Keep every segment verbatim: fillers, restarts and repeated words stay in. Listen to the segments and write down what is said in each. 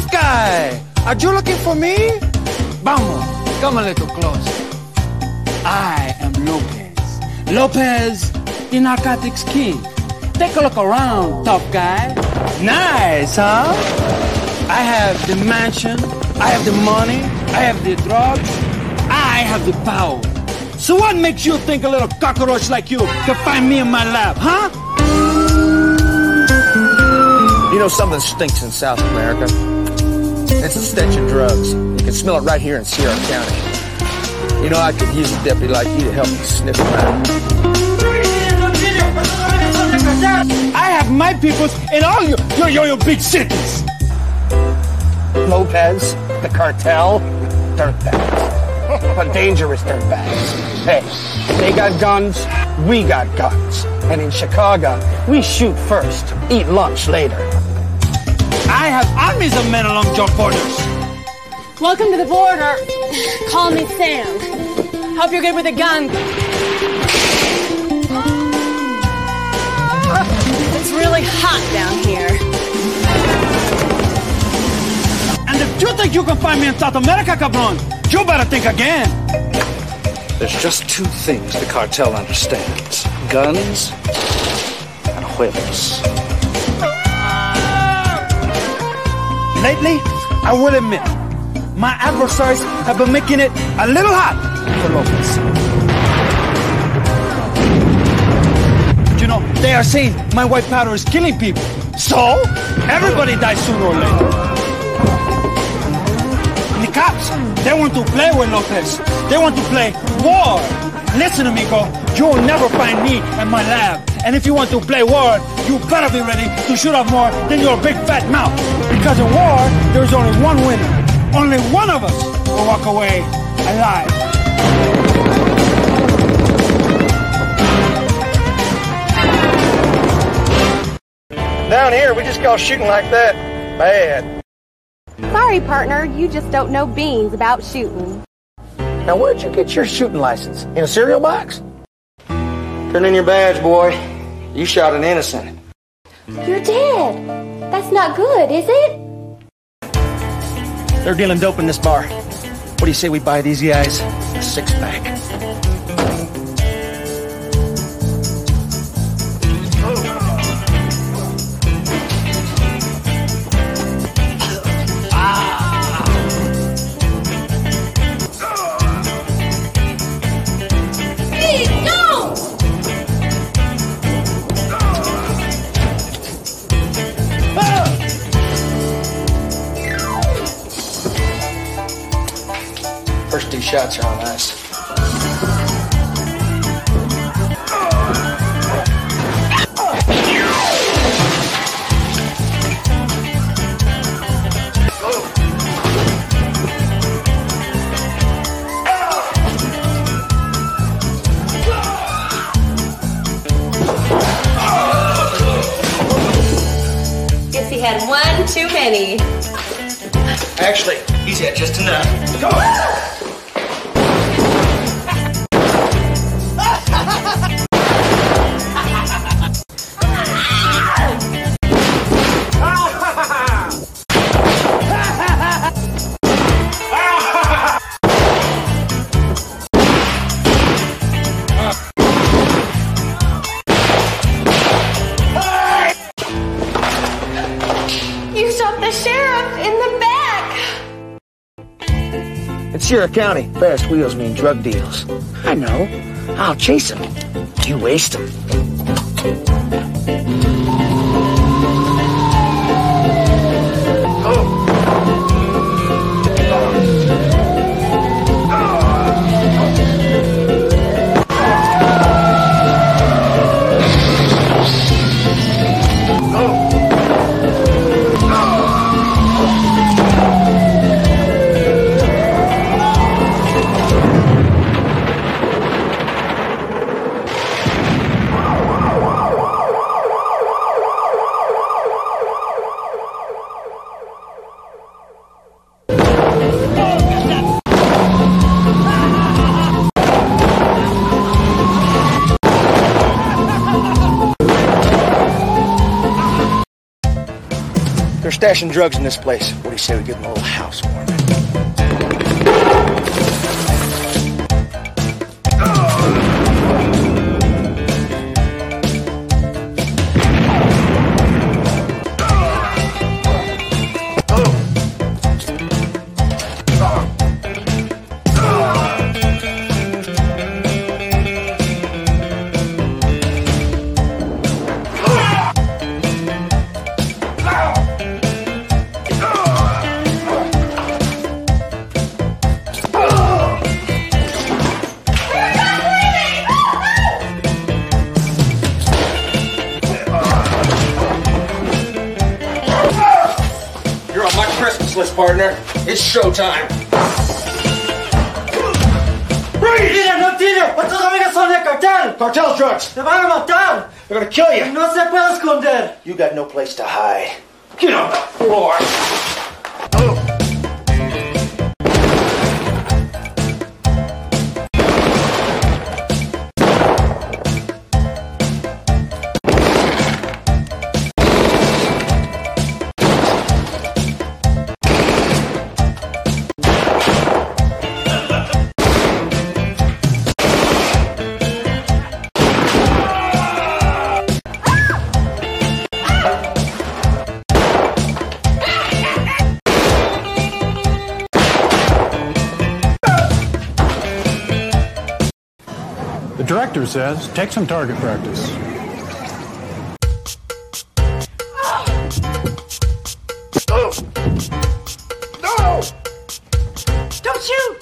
Tough guy! Are you looking for me? Vamos, come a little closer. I am Lopez. Lopez, the narcotics king. Take a look around, tough guy. Nice, huh? I have the mansion, I have the money, I have the drugs, I have the power. So what makes you think a little cockroach like you can find me in my lab, huh? You know something stinks in South America? It's the stench of drugs. You can smell it right here in Sierra County. You know, I could use a deputy like you to help me sniff around. I have my peoples in all your, your, your, your big cities. Lopez, the cartel, dirtbags. But dangerous dirtbags. Hey, they got guns, we got guns. And in Chicago, we shoot first, eat lunch later. I have armies of men along your borders. Welcome to the border. Call me Sam. Hope you're good with a gun. It's really hot down here. And if you think you can find me in South America, cabron, you better think again. There's just two things the cartel understands. Guns and huevos. Lately, I will admit, my adversaries have been making it a little hot for Lopez. You know, they are saying my white powder is killing people. So, everybody dies sooner or later. And the cops, they want to play with Lopez. They want to play war. Listen, amigo, you'll never find me in my lab. And if you want to play war, you better be ready to shoot off more than your big fat mouth. Because in war, there's only one winner. Only one of us will walk away alive. Down here, we just call shooting like that bad. Sorry, partner, you just don't know beans about shooting. Now, where'd you get your shooting license? In a cereal box? Turn in your badge, boy. You shot an innocent. You're dead. That's not good, is it? They're dealing dope in this bar. What do you say we buy these guys a six-pack? First two shots are on ice. Guess he had one too many. Actually, he's had just enough. Go! You shot the sheriff in the back. In Sierra County, fast wheels mean drug deals. I know. I'll chase him. You waste him. They're stashing drugs in this place. What do you say we give them a little housewarming? Partner, it's showtime. Freeze! ¡Tira, no tire! ¡Estos amigos son del cartel! Cartel drugs! ¡Te van a matar! They're gonna kill you! ¡No se puede esconder! You got no place to hide. Get on the floor! Oh. The director says, take some target practice. Oh. No! Don't shoot!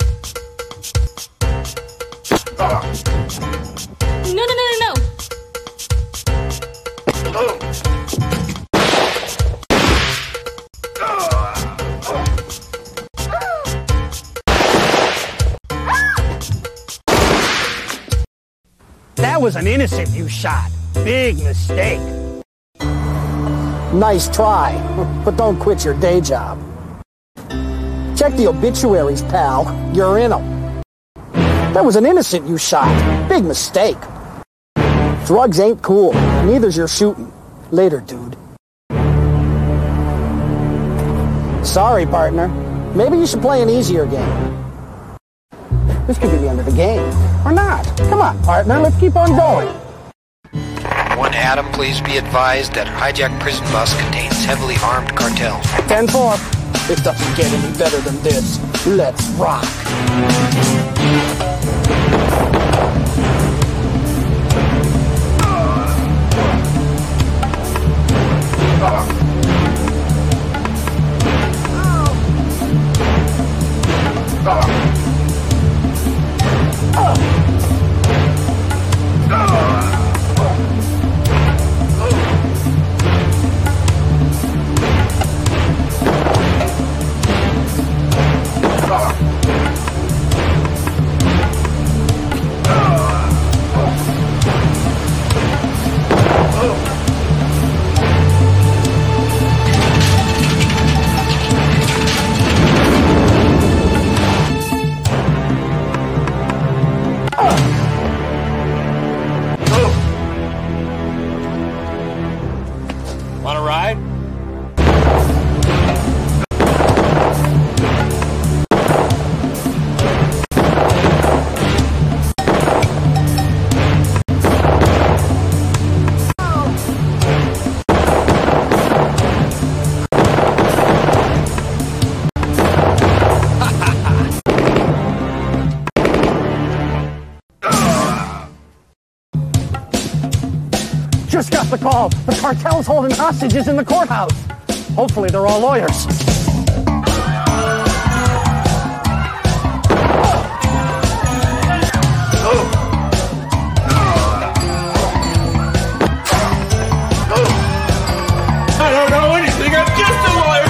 Oh. No, no, no, no, no. Oh. That was an innocent you shot. Big mistake. Nice try, but don't quit your day job. Check the obituaries, pal. You're in them. That was an innocent you shot. Big mistake. Drugs ain't cool. Neither's your shooting. Later, dude. Sorry, partner. Maybe you should play an easier game. This could be the end of the game. Or not. Come on, partner. Let's keep on going. One Adam, please be advised that hijacked prison bus contains heavily armed cartel. ten four. It doesn't get any better than this. Let's rock. Want a ride? Just got the call. The cartel's holding hostages in the courthouse. Hopefully they're all lawyers. I don't know anything. I'm just a lawyer.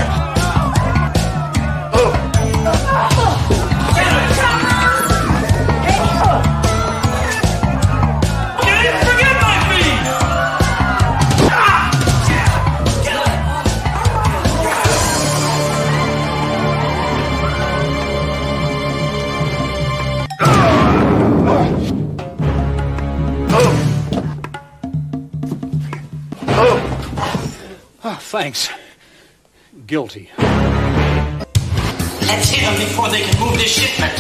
Oh, thanks. Guilty. Let's hit them before they can move this shipment.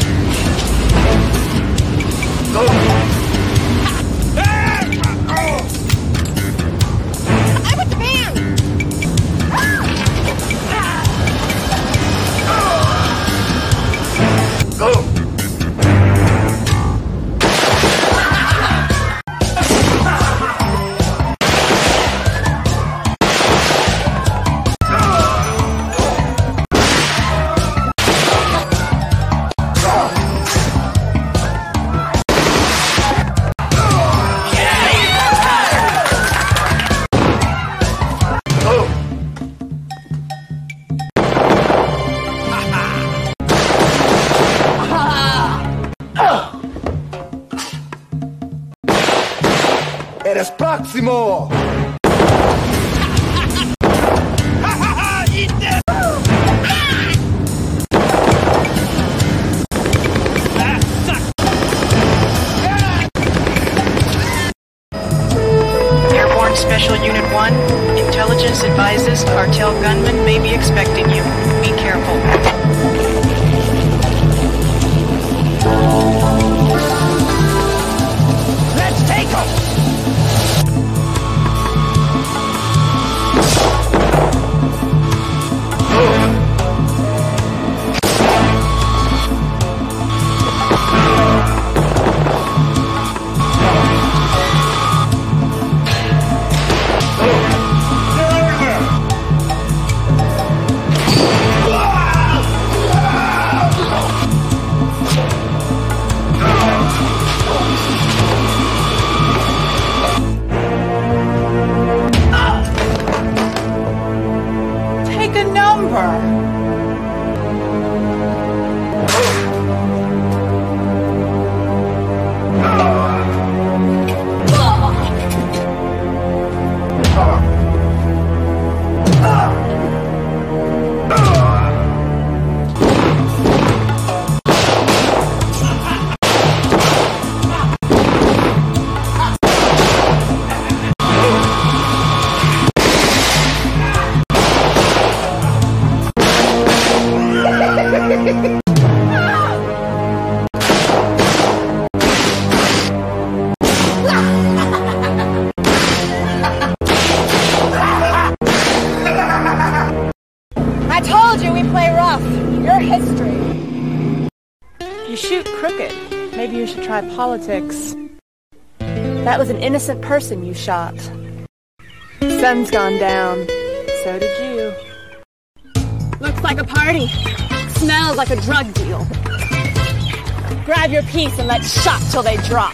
Go. I'm with the band! Go. Eres próximo! Airborne Special Unit one, intelligence advises cartel gunmen may be expecting you. Be careful. Let's take them! Take a number. I told you we play rough. You're history. You shoot crooked. Maybe you should try politics. That was an innocent person you shot. Sun's gone down. So did you. Looks like a party. Smells like a drug deal. Grab your piece and let's shot till they drop.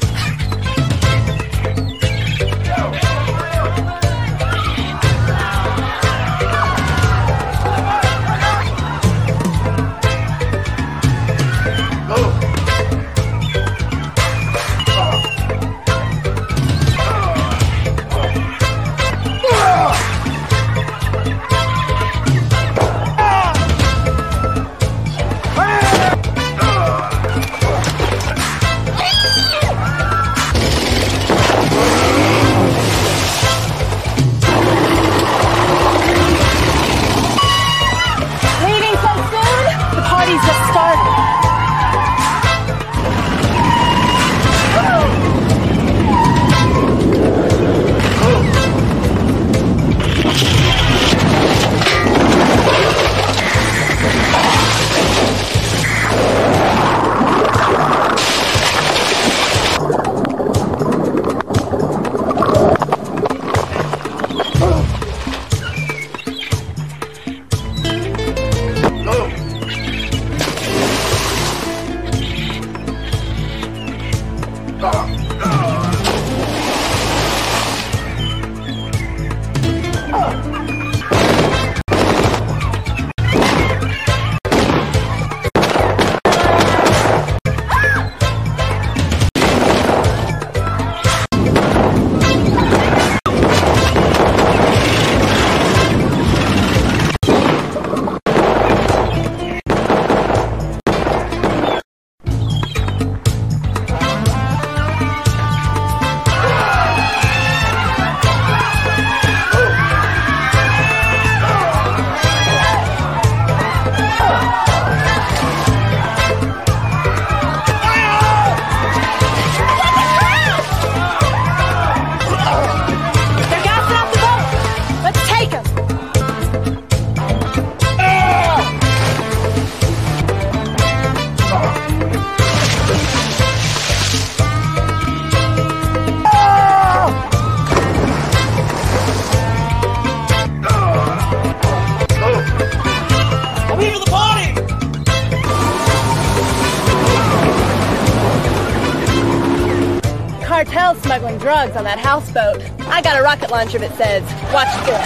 smuggling drugs on that houseboat. I got a rocket launcher that says, watch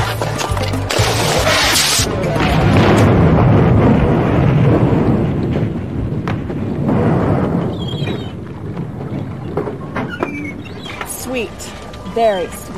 this. Sweet. Very sweet.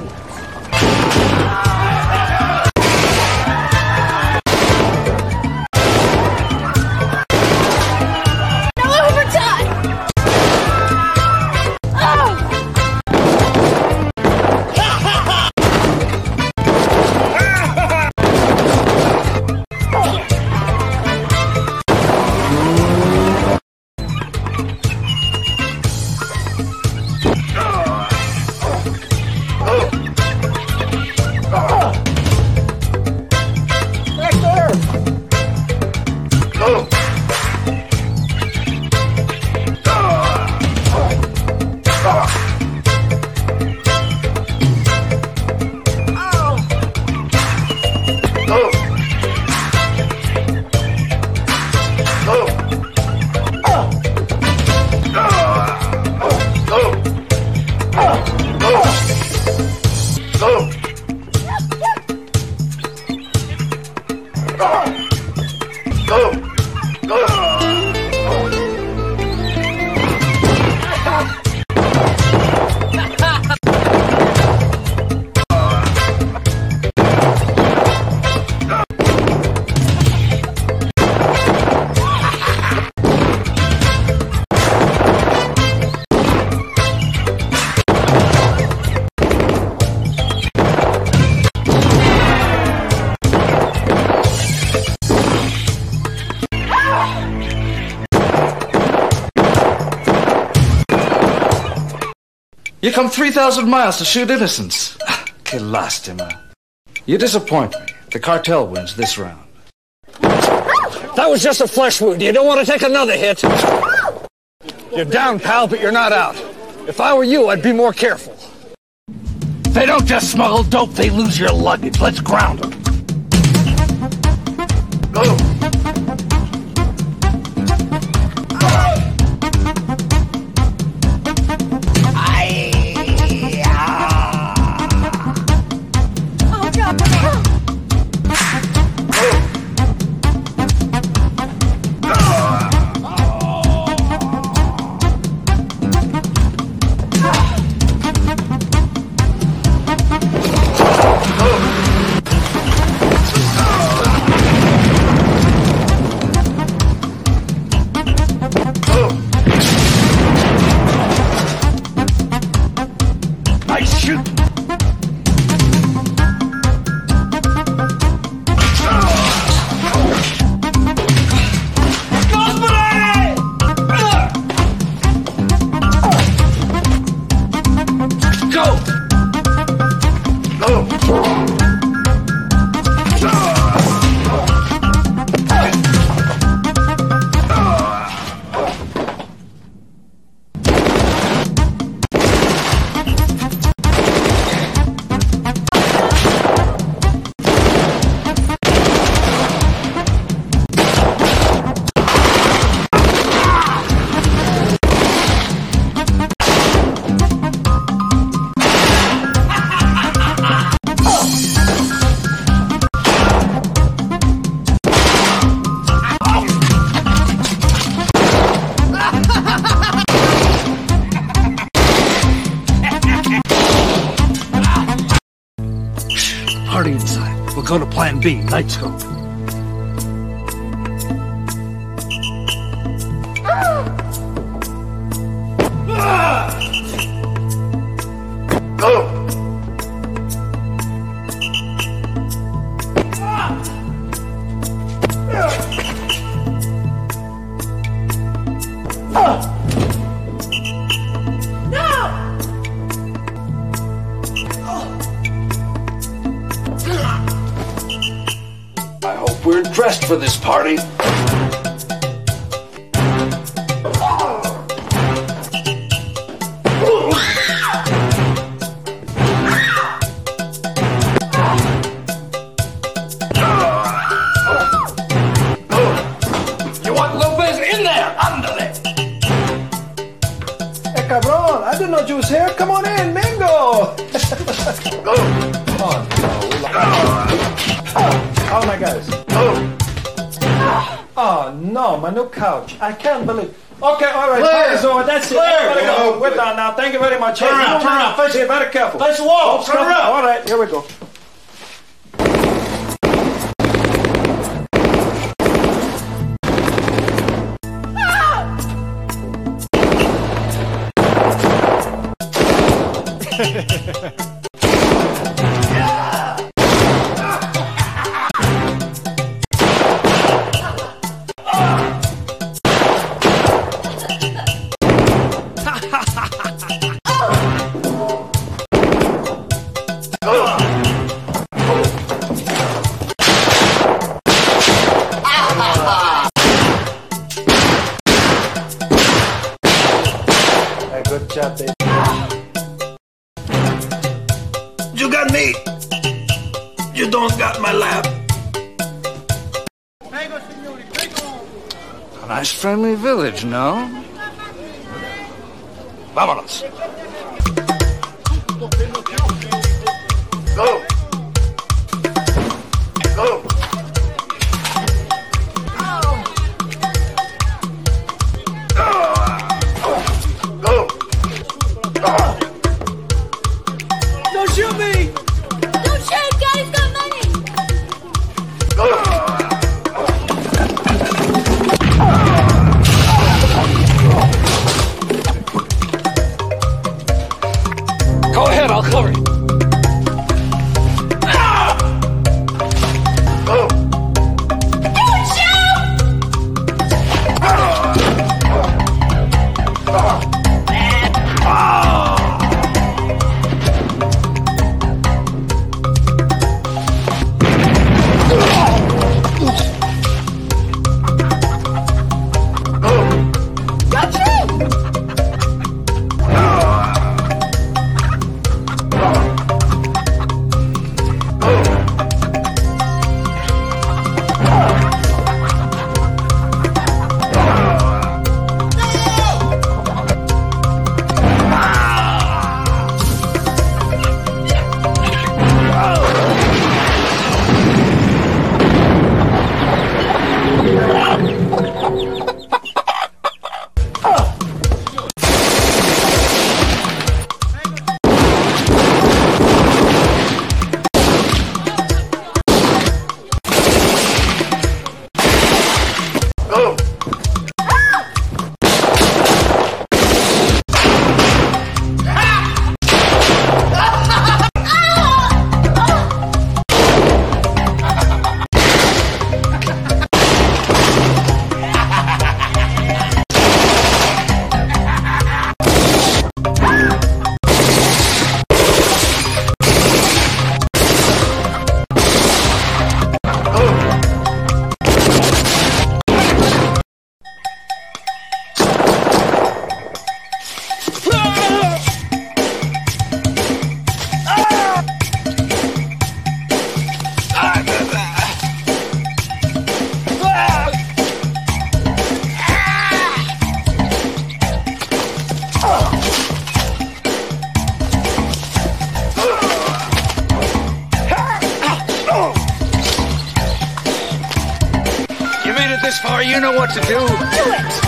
You come three thousand miles to shoot innocents. Que lástima. You disappoint me. The cartel wins this round. That was just a flesh wound. You don't want to take another hit. You're down, pal, but you're not out. If I were you, I'd be more careful. They don't just smuggle dope, they lose your luggage. Let's ground them. Go! Party inside. We'll go to Plan B, night scope. Go! I hope we're dressed for this party. You want Lopez in there? Ándale! Hey, cabrón, I didn't know you was here. Come on in, man. All my guys. Oh. Oh, no, my new couch. I can't believe. Okay, all right. Clear. Party's over. That's it. Clear. Everybody go. Go. We're done now. Thank you very much. Turn Hey, around, you turn man, around. Face it, very careful. Face the wall. Oh, Turn around. All right, here we go. Hey, good job, baby. You got me. You don't got my lap. A nice friendly village, no? Vámonos. Go. Go. Go. Don't shoot me! Don't shoot! Daddy's got money! Go ahead, I'll cover you. Go. Don't shoot! You made it this far, you know what to do. Do it!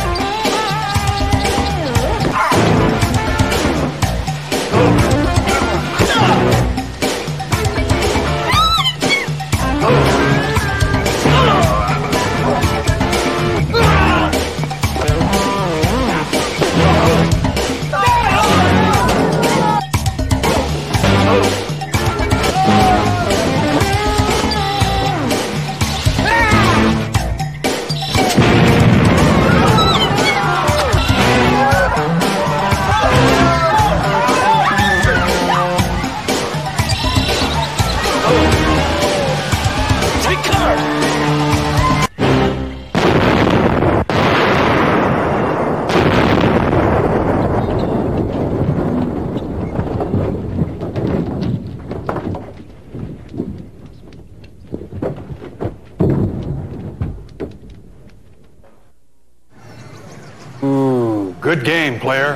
Ooh, good game, player.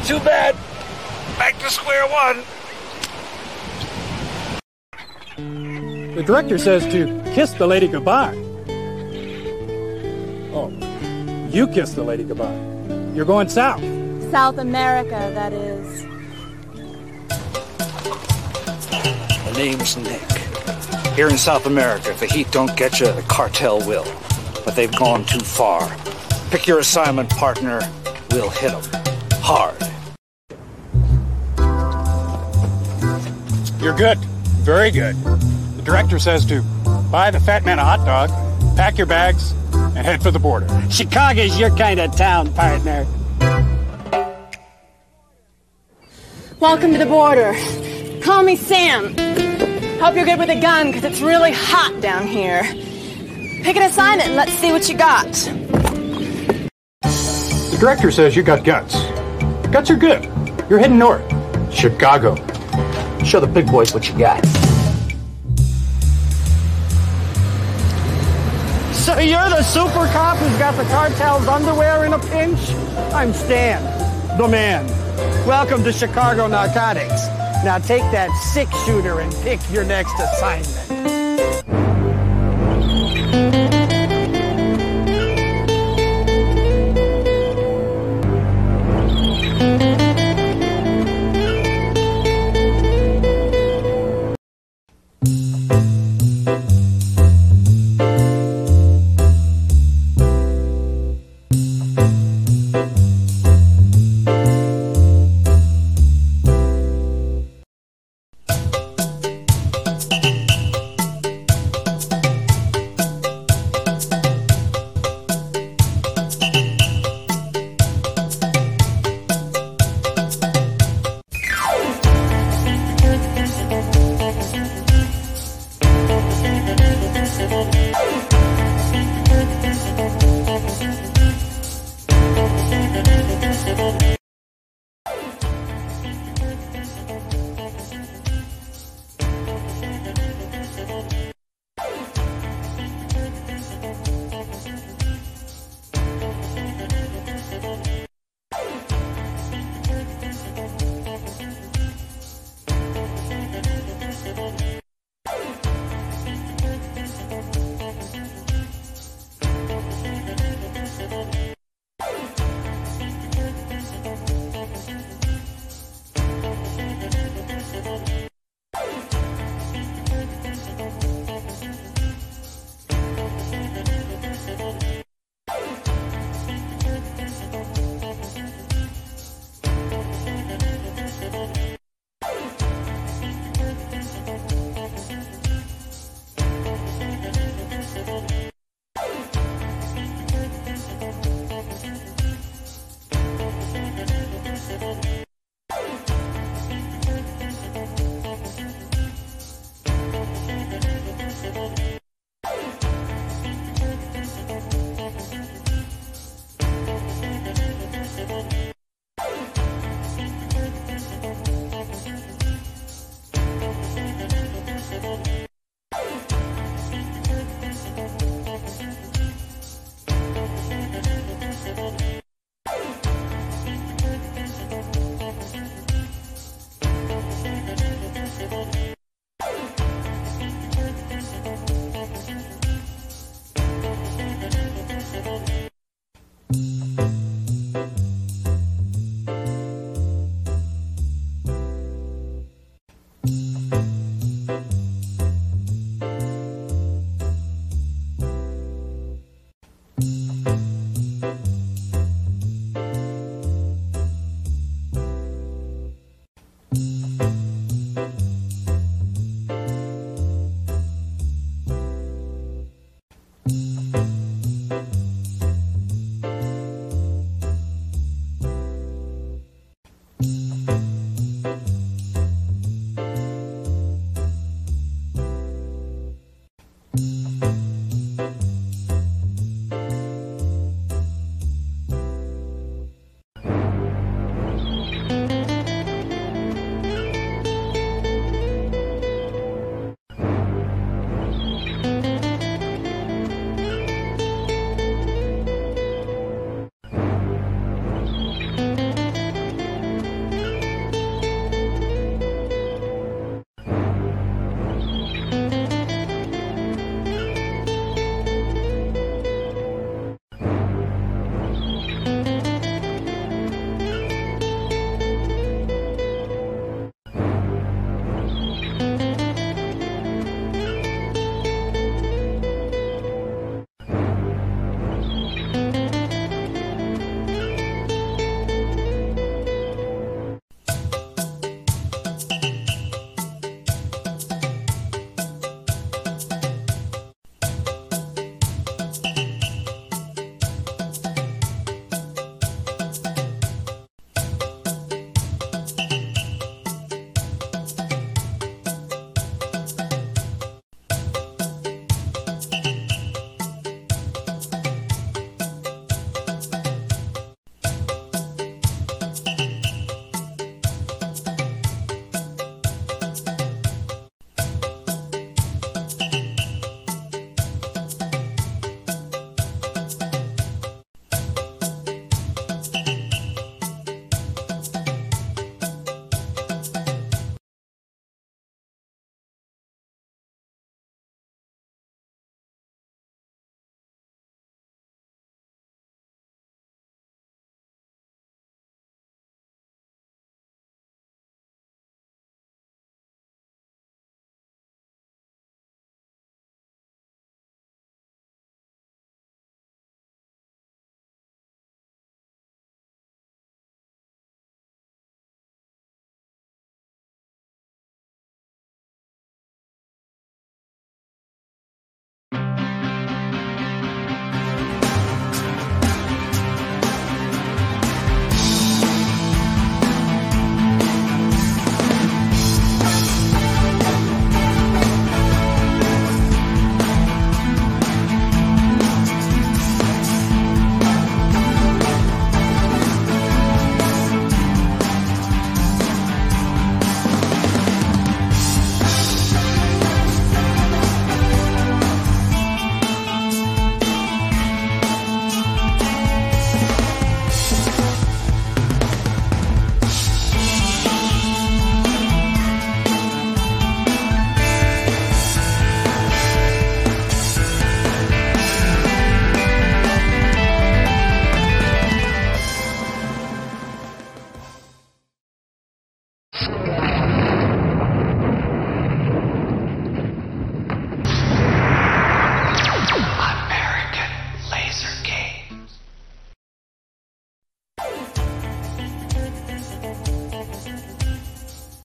too bad. Back to square one. The director says to kiss the lady goodbye. Oh, you kiss the lady goodbye. You're going south. South America, that is. The name's Nick. Here in South America, if the heat don't get you, the cartel will. But they've gone too far. Pick your assignment partner. We'll hit them. Hard. You're good. Very good. The director says to buy the fat man a hot dog, pack your bags, and head for the border. Chicago's your kind of town, partner. Welcome to the border. Call me Sam. Hope you're good with a gun, because it's really hot down here. Pick an assignment and let's see what you got. The director says you got guts. Guts are good. You're heading north. Chicago. Show the big boys what you got. So you're the super cop who's got the cartel's underwear in a pinch? I'm Stan, the man. Welcome to Chicago Narcotics. Now take that six-shooter and pick your next assignment.